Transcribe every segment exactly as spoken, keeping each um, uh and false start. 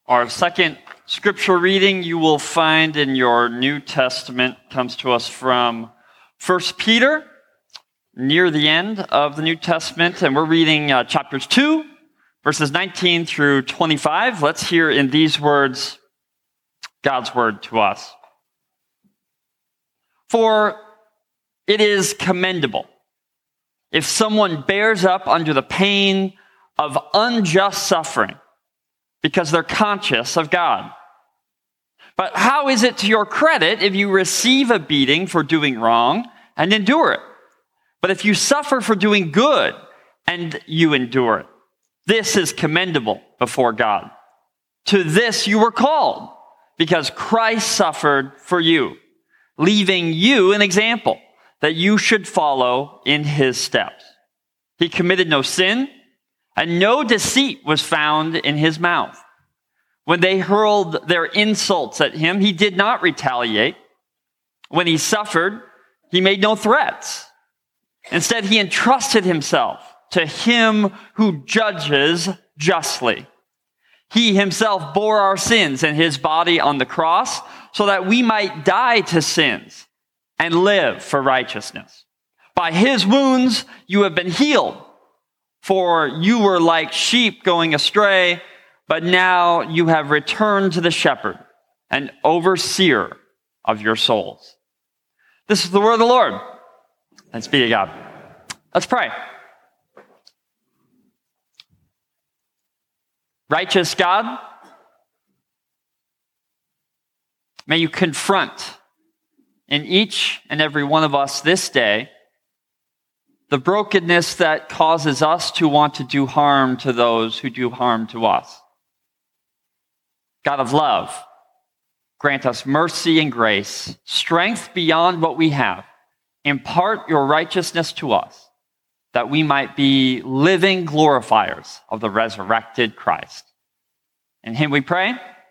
Our second scripture reading you will find in your New Testament comes to us from First Peter, near the end of the New Testament, and we're reading uh, chapters two, verses nineteen through twenty-five. Let's hear in these words God's word to us. For it is commendable if someone bears up under the pain of unjust suffering because they're conscious of God. But how is it to your credit if you receive a beating for doing wrong and endure it? But if you suffer for doing good and you endure it, this is commendable before God. To this you were called, because Christ suffered for you, leaving you an example that you should follow in his steps. He committed no sin, and no deceit was found in his mouth. When they hurled their insults at him, he did not retaliate. When he suffered, he made no threats. Instead, he entrusted himself to him who judges justly. He himself bore our sins in his body on the cross so that we might die to sins and live for righteousness. By his wounds you have been healed, for you were like sheep going astray, but now you have returned to the shepherd and overseer of your souls. This is the word of the Lord. Thanks be to God. Let's pray. Righteous God, may you confront in each and every one of us this day the brokenness that causes us to want to do harm to those who do harm to us. God of love, grant us mercy and grace, strength beyond what we have. Impart your righteousness to us, that we might be living glorifiers of the resurrected Christ. In him we pray.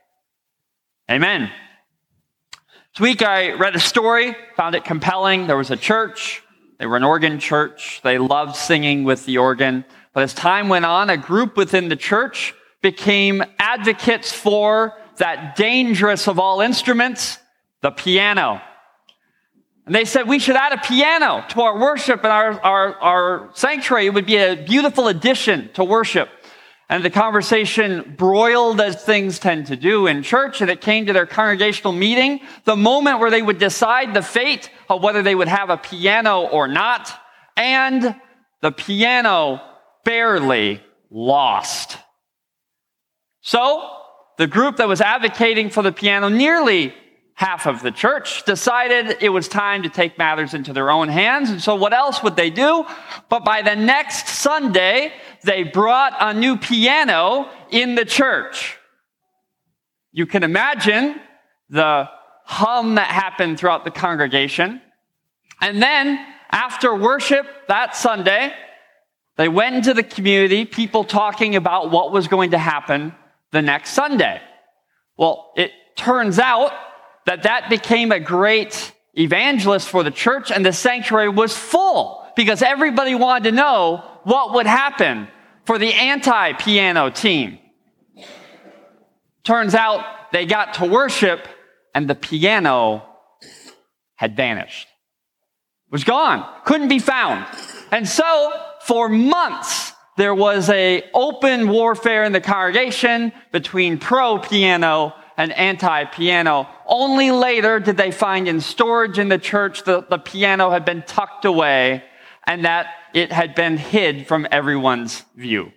Amen. This week I read a story, found it compelling. There was a church. They were an organ church. They loved singing with the organ. But as time went on, a group within the church became advocates for that dangerous of all instruments, the piano. And they said we should add a piano to our worship and our, our, our sanctuary. It would be a beautiful addition to worship. And the conversation broiled, as things tend to do in church, and it came to their congregational meeting, the moment where they would decide the fate of whether they would have a piano or not, and the piano barely lost. So, the group that was advocating for the piano, nearly half of the church, decided it was time to take matters into their own hands. And so what else would they do? But by the next Sunday, they brought a new piano in the church. You can imagine the hum that happened throughout the congregation. And then, after worship that Sunday, they went into the community, people talking about what was going to happen the next Sunday. Well, it turns out that that became a great evangelist for the church, and the sanctuary was full because everybody wanted to know what would happen for the anti-piano team. Turns out they got to worship, and the piano had vanished. It was gone, couldn't be found. And so, for months, there was a open warfare in the congregation between pro-piano and anti-piano. Only later did they find in storage in the church that the piano had been tucked away and that it had been hid from everyone's view.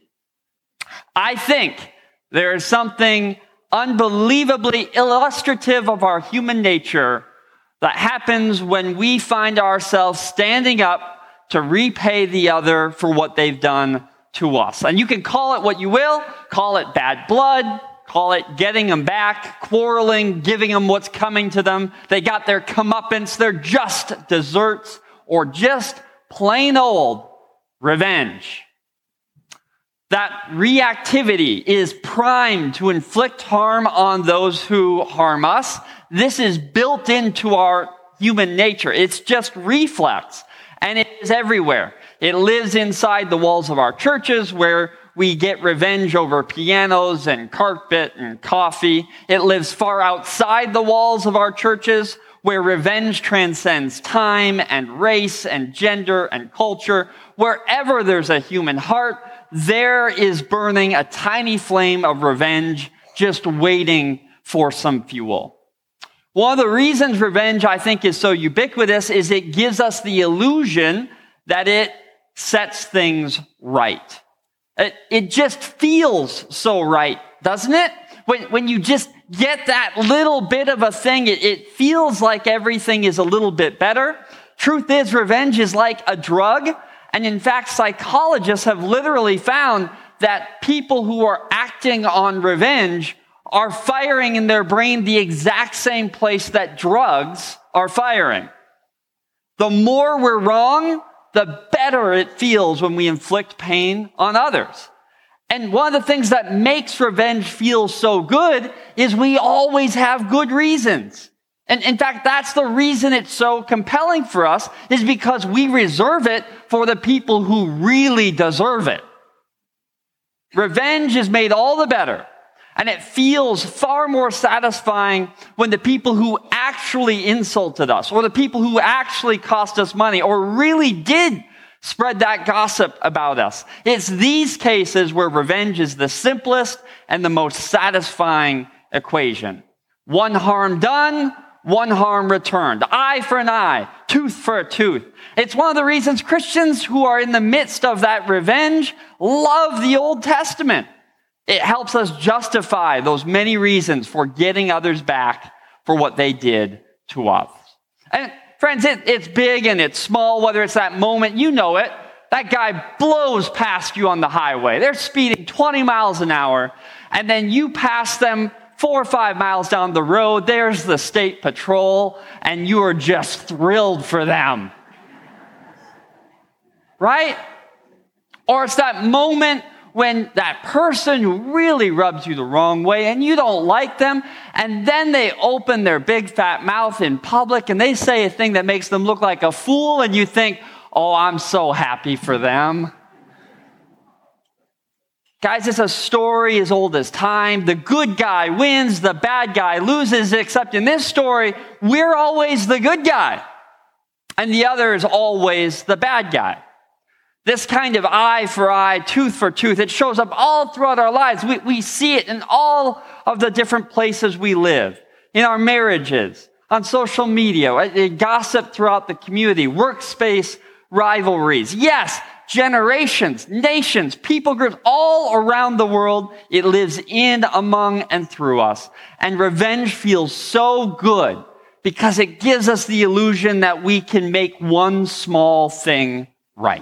I think there is something unbelievably illustrative of our human nature that happens when we find ourselves standing up to repay the other for what they've done to us. And you can call it what you will, call it bad blood, call it getting them back, quarreling, giving them what's coming to them. They got their comeuppance, they're just desserts, or just plain old revenge. That reactivity is primed to inflict harm on those who harm us. This is built into our human nature. It's just reflex, and it is everywhere. It lives inside the walls of our churches, where we get revenge over pianos and carpet and coffee. It lives far outside the walls of our churches, where revenge transcends time and race and gender and culture. Wherever there's a human heart, there is burning a tiny flame of revenge, just waiting for some fuel. One of the reasons revenge, I think, is so ubiquitous is it gives us the illusion that it sets things right. It, it just feels so right, doesn't it? When, when you just get that little bit of a thing, it, it feels like everything is a little bit better. Truth is, revenge is like a drug. And in fact, psychologists have literally found that people who are acting on revenge are firing in their brain the exact same place that drugs are firing. The more we're wrong, the better it feels when we inflict pain on others. And one of the things that makes revenge feel so good is we always have good reasons. And in fact, that's the reason it's so compelling for us, is because we reserve it for the people who really deserve it. Revenge is made all the better, and it feels far more satisfying when the people who actually insulted us, or the people who actually cost us money, or really did spread that gossip about us. It's these cases where revenge is the simplest and the most satisfying equation. One harm done, one harm returned. Eye for an eye, tooth for a tooth. It's one of the reasons Christians who are in the midst of that revenge love the Old Testament. It helps us justify those many reasons for getting others back for what they did to us. And friends, it, it's big and it's small, whether it's that moment, you know it. That guy blows past you on the highway. They're speeding twenty miles an hour, and then you pass them four or five miles down the road. There's the state patrol, and you are just thrilled for them. Right? Or it's that moment when that person who really rubs you the wrong way and you don't like them, and then they open their big fat mouth in public and they say a thing that makes them look like a fool, and you think, oh, I'm so happy for them. Guys, it's a story as old as time. The good guy wins, the bad guy loses, except in this story, we're always the good guy, and the other is always the bad guy. This kind of eye for eye, tooth for tooth, it shows up all throughout our lives. We, we see it in all of the different places we live, in our marriages, on social media, gossip throughout the community, workspace rivalries. Yes, generations, nations, people groups, all around the world, it lives in, among, and through us. And revenge feels so good because it gives us the illusion that we can make one small thing right.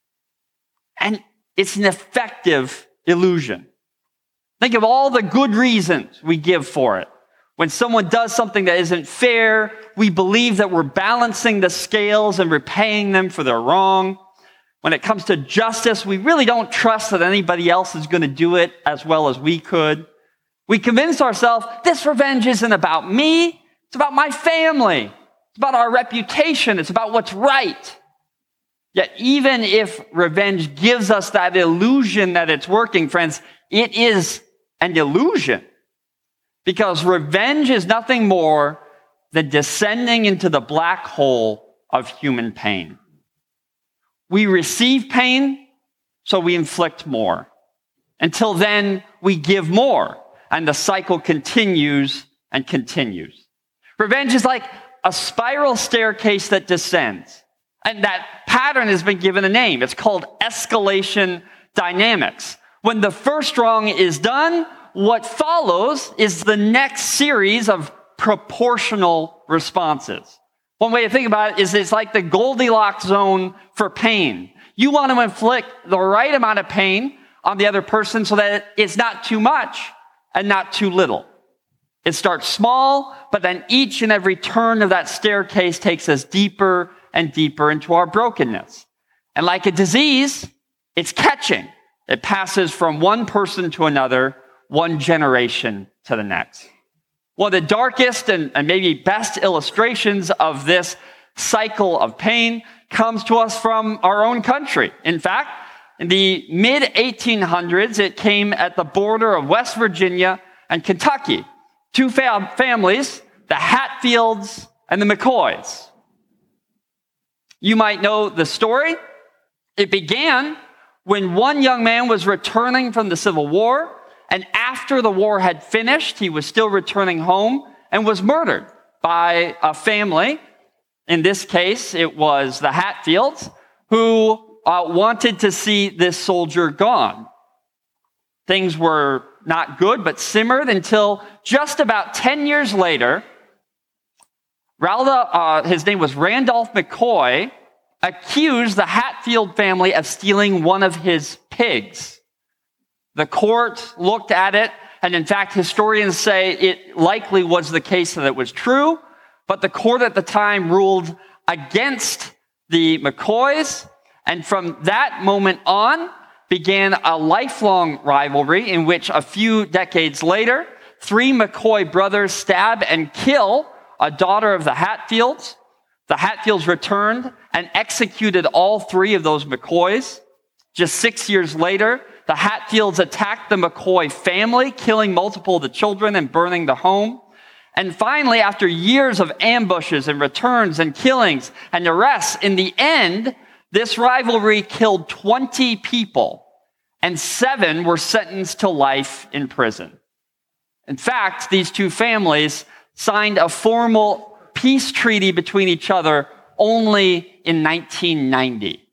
And it's an effective illusion. Think of all the good reasons we give for it. When someone does something that isn't fair, we believe that we're balancing the scales and repaying them for their wrong. When it comes to justice, we really don't trust that anybody else is going to do it as well as we could. We convince ourselves, this revenge isn't about me, it's about my family. It's about our reputation, it's about what's right. Yet even if revenge gives us that illusion that it's working, friends, it is an illusion. Because revenge is nothing more than descending into the black hole of human pain. We receive pain, so we inflict more. Until then, we give more, and the cycle continues and continues. Revenge is like a spiral staircase that descends. And that pattern has been given a name. It's called escalation dynamics. When the first wrong is done, what follows is the next series of proportional responses. One way to think about it is it's like the Goldilocks zone for pain. You want to inflict the right amount of pain on the other person so that it's not too much and not too little. It starts small, but then each and every turn of that staircase takes us deeper and deeper into our brokenness. And like a disease, it's catching. It passes from one person to another, one generation to the next. One of the darkest and, and maybe best illustrations of this cycle of pain comes to us from our own country. In fact, In the mid eighteen hundreds, it came at the border of West Virginia and Kentucky. Two fam- families, the Hatfields and the McCoys. You might know the story. It began when one young man was returning from the Civil War, and after the war had finished, he was still returning home and was murdered by a family. In this case, it was the Hatfields, who uh, wanted to see this soldier gone. Things were not good, but simmered until just about ten years later, Ralda, uh, his name was Randolph McCoy, accused the Hatfield family of stealing one of his pigs. The court looked at it, and in fact, historians say it likely was the case that it was true, but the court at the time ruled against the McCoys, and from that moment on began a lifelong rivalry in which a few decades later, three McCoy brothers stab and kill a daughter of the Hatfields. The Hatfields returned and executed all three of those McCoys. Just six years later, the Hatfields attacked the McCoy family, killing multiple of the children and burning the home. And finally, after years of ambushes and returns and killings and arrests, in the end, this rivalry killed twenty people, and seven were sentenced to life in prison. In fact, these two families signed a formal peace treaty between each other only in nineteen ninety.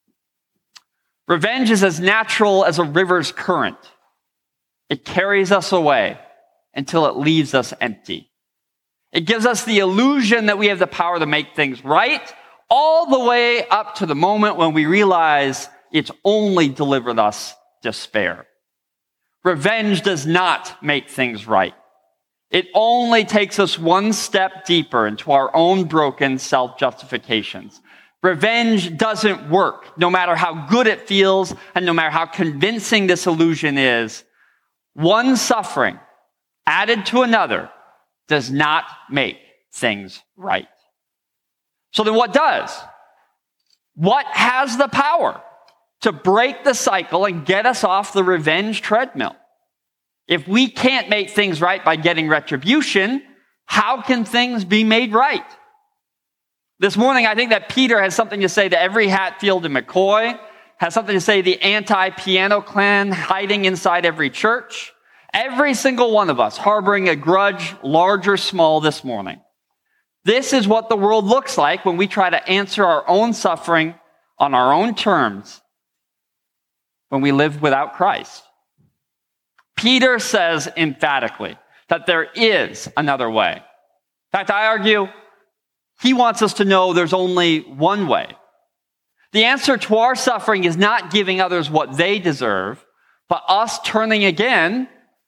Revenge is as natural as a river's current. It carries us away until it leaves us empty. It gives us the illusion that we have the power to make things right, all the way up to the moment when we realize it's only delivered us despair. Revenge does not make things right. It only takes us one step deeper into our own broken self-justifications. Revenge doesn't work, no matter how good it feels and no matter how convincing this illusion is. One suffering added to another does not make things right. So then what does? What has the power to break the cycle and get us off the revenge treadmill? If we can't make things right by getting retribution, how can things be made right? This morning, I think that Peter has something to say to every Hatfield and McCoy, has something to say to the anti-piano clan hiding inside every church. Every single one of us harboring a grudge, large or small, this morning. This is what the world looks like when we try to answer our own suffering on our own terms when we live without Christ. Peter says emphatically that there is another way. In fact, I argue he wants us to know there's only one way. The answer to our suffering is not giving others what they deserve, but us turning again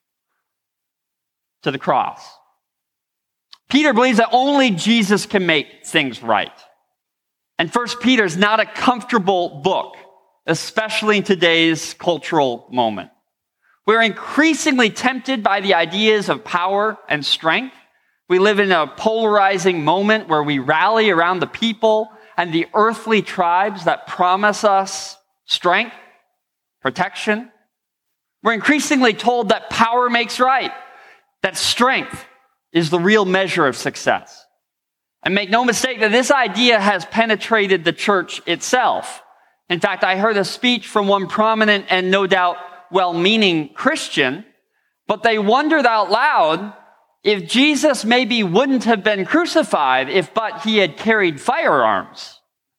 to the cross. Peter believes that only Jesus can make things right. And First Peter is not a comfortable book, especially in today's cultural moment. We're increasingly tempted by the ideas of power and strength. We live in a polarizing moment where we rally around the people and the earthly tribes that promise us strength, protection. We're increasingly told that power makes right, that strength is the real measure of success. And make no mistake that this idea has penetrated the church itself. In fact, I heard a speech from one prominent and no doubt well-meaning Christian, but they wondered out loud if Jesus maybe wouldn't have been crucified if but he had carried firearms.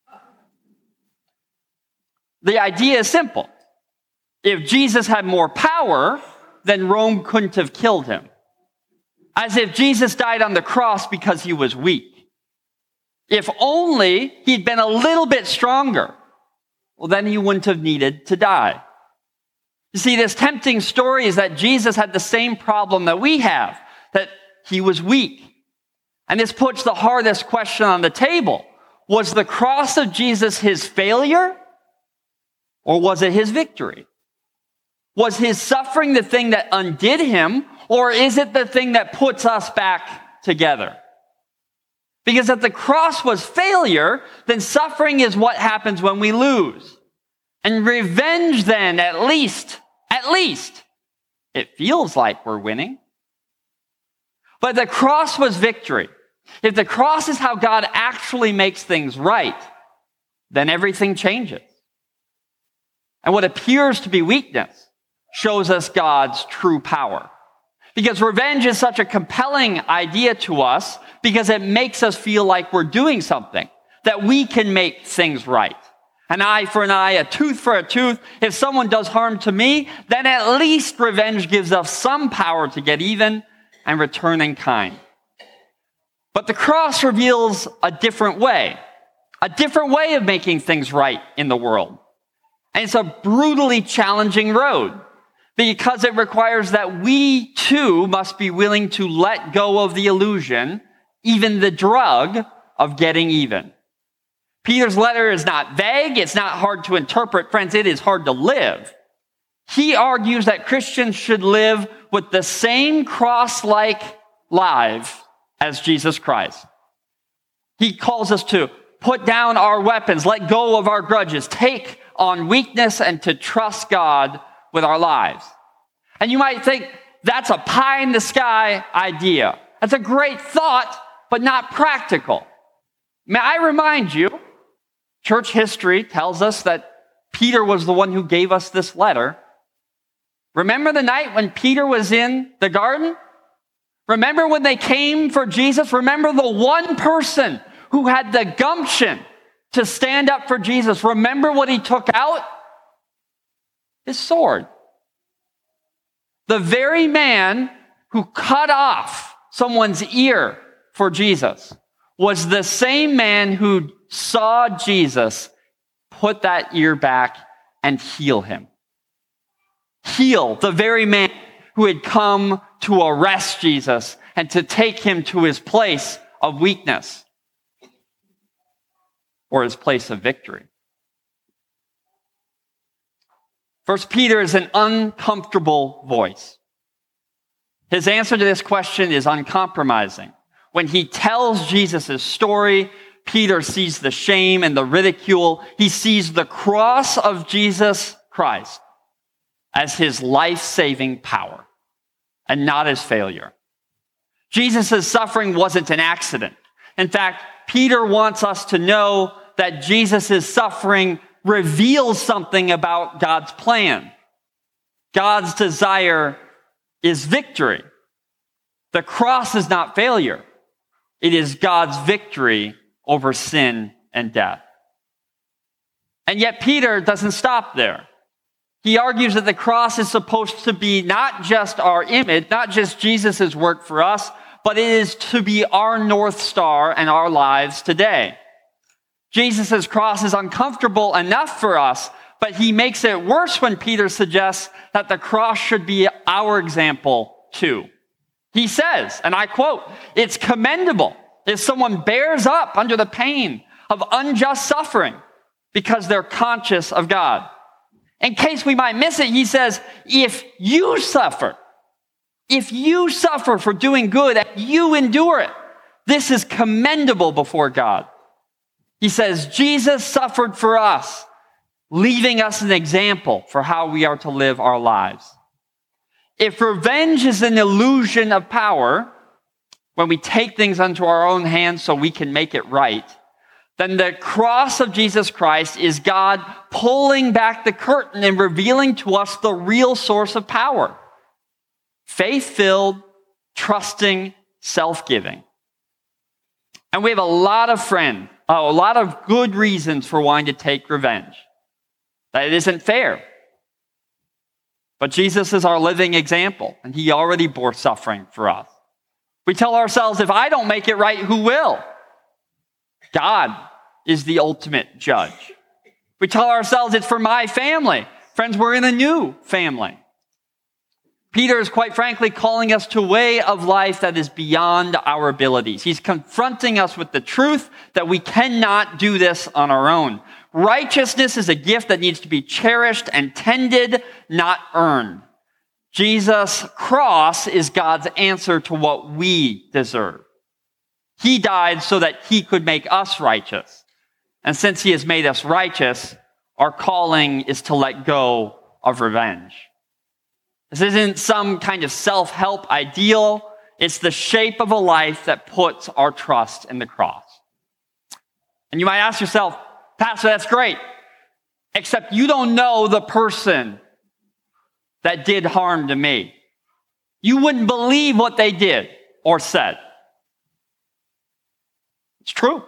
The idea is simple. If Jesus had more power, then Rome couldn't have killed him. As if Jesus died on the cross because he was weak. If only he'd been a little bit stronger, well, then he wouldn't have needed to die. You see, this tempting story is that Jesus had the same problem that we have, that he was weak. And this puts the hardest question on the table. Was the cross of Jesus his failure, or was it his victory? Was his suffering the thing that undid him, or is it the thing that puts us back together? Because if the cross was failure, then suffering is what happens when we lose. And revenge then, at least, at least, it feels like we're winning. But the cross was victory. If the cross is how God actually makes things right, then everything changes. And what appears to be weakness shows us God's true power. Because revenge is such a compelling idea to us because it makes us feel like we're doing something, that we can make things right. An eye for an eye, a tooth for a tooth. If someone does harm to me, then at least revenge gives us some power to get even and return in kind. But the cross reveals a different way, a different way of making things right in the world. And it's a brutally challenging road because it requires that we too must be willing to let go of the illusion, even the drug of getting even. Peter's letter is not vague. It's not hard to interpret. Friends, it is hard to live. He argues that Christians should live with the same cross-like life as Jesus Christ. He calls us to put down our weapons, let go of our grudges, take on weakness, and to trust God with our lives. And you might think that's a pie in the sky idea. That's a great thought, but not practical. May I remind you, church history tells us that Peter was the one who gave us this letter. Remember the night when Peter was in the garden? Remember when they came for Jesus? Remember the one person who had the gumption to stand up for Jesus? Remember what he took out? His sword. The very man who cut off someone's ear for Jesus was the same man who saw Jesus put that ear back and heal him. Heal the very man who had come to arrest Jesus and to take him to his place of weakness or his place of victory. First Peter is an uncomfortable voice. His answer to this question is uncompromising. When he tells Jesus' story, Peter sees the shame and the ridicule. He sees the cross of Jesus Christ as his life-saving power and not his failure. Jesus' suffering wasn't an accident. In fact, Peter wants us to know that Jesus' suffering reveals something about God's plan. God's desire is victory. The cross is not failure. It is God's victory over sin and death. And yet Peter doesn't stop there. He argues that the cross is supposed to be not just our image, not just Jesus' work for us, but it is to be our North Star in our lives today. Jesus' cross is uncomfortable enough for us, but he makes it worse when Peter suggests that the cross should be our example too. He says, and I quote, "It's commendable if someone bears up under the pain of unjust suffering because they're conscious of God." In case we might miss it, he says, if you suffer, if you suffer for doing good and you endure it, this is commendable before God. He says, Jesus suffered for us, leaving us an example for how we are to live our lives. If revenge is an illusion of power, when we take things into our own hands so we can make it right, then the cross of Jesus Christ is God pulling back the curtain and revealing to us the real source of power. Faith-filled, trusting, self-giving. And we have a lot of friends, a lot of good reasons for wanting to take revenge. That it isn't fair. But Jesus is our living example, and he already bore suffering for us. We tell ourselves, if I don't make it right, who will? God is the ultimate judge. We tell ourselves it's for my family. Friends, we're in a new family. Peter is quite frankly calling us to a way of life that is beyond our abilities. He's confronting us with the truth that we cannot do this on our own. Righteousness is a gift that needs to be cherished and tended, not earned. Jesus' cross is God's answer to what we deserve. He died so that he could make us righteous. And since he has made us righteous, our calling is to let go of revenge. This isn't some kind of self-help ideal. It's the shape of a life that puts our trust in the cross. And you might ask yourself, Pastor, that's great, except you don't know the person that did harm to me. You wouldn't believe what they did or said. It's true.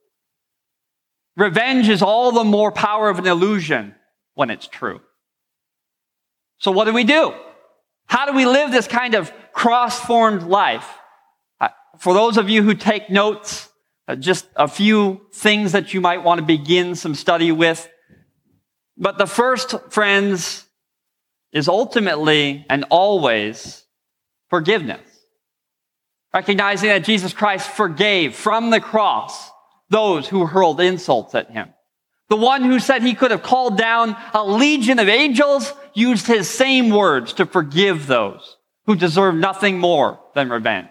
Revenge is all the more power of an illusion when it's true. So what do we do? How do we live this kind of cross-formed life? Uh, for those of you who take notes, uh, just a few things that you might want to begin some study with. But the first, friends, is ultimately and always forgiveness. Recognizing that Jesus Christ forgave from the cross those who hurled insults at him. The one who said he could have called down a legion of angels used his same words to forgive those who deserve nothing more than revenge.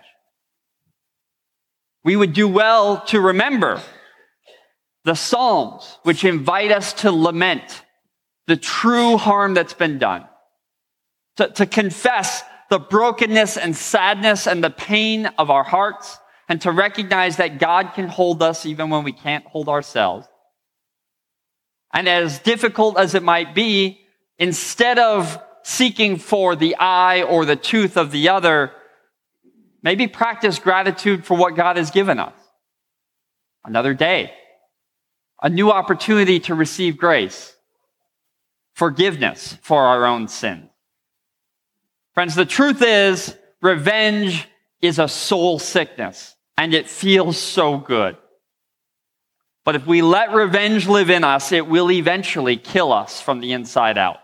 We would do well to remember the Psalms, which invite us to lament the true harm that's been done, to, to confess the brokenness and sadness and the pain of our hearts, and to recognize that God can hold us even when we can't hold ourselves. And as difficult as it might be, instead of seeking for the eye or the tooth of the other, maybe practice gratitude for what God has given us. Another day, a new opportunity to receive grace, forgiveness for our own sins. Friends, the truth is, revenge is a soul sickness, and it feels so good. But if we let revenge live in us, it will eventually kill us from the inside out.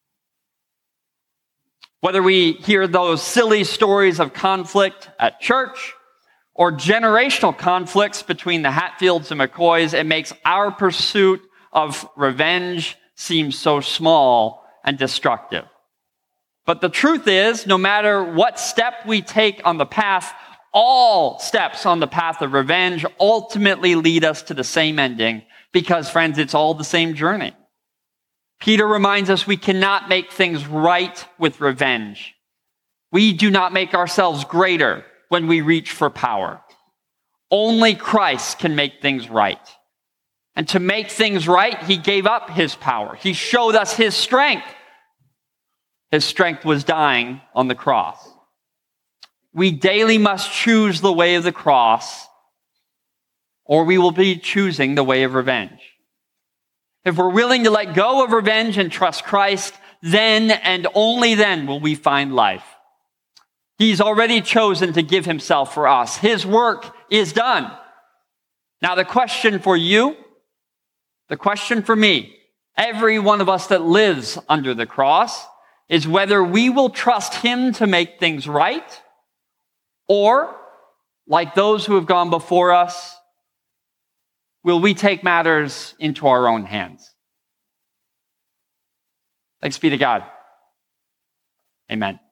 Whether we hear those silly stories of conflict at church or generational conflicts between the Hatfields and McCoys, it makes our pursuit of revenge seem so small and destructive. But the truth is, no matter what step we take on the path, all steps on the path of revenge ultimately lead us to the same ending because, friends, it's all the same journey. Peter reminds us we cannot make things right with revenge. We do not make ourselves greater when we reach for power. Only Christ can make things right. And to make things right, he gave up his power. He showed us his strength. His strength was dying on the cross. We daily must choose the way of the cross, or we will be choosing the way of revenge. If we're willing to let go of revenge and trust Christ, then and only then will we find life. He's already chosen to give himself for us. His work is done. Now the question for you, the question for me, every one of us that lives under the cross, is whether we will trust him to make things right, or, like those who have gone before us, will we take matters into our own hands? Thanks be to God. Amen.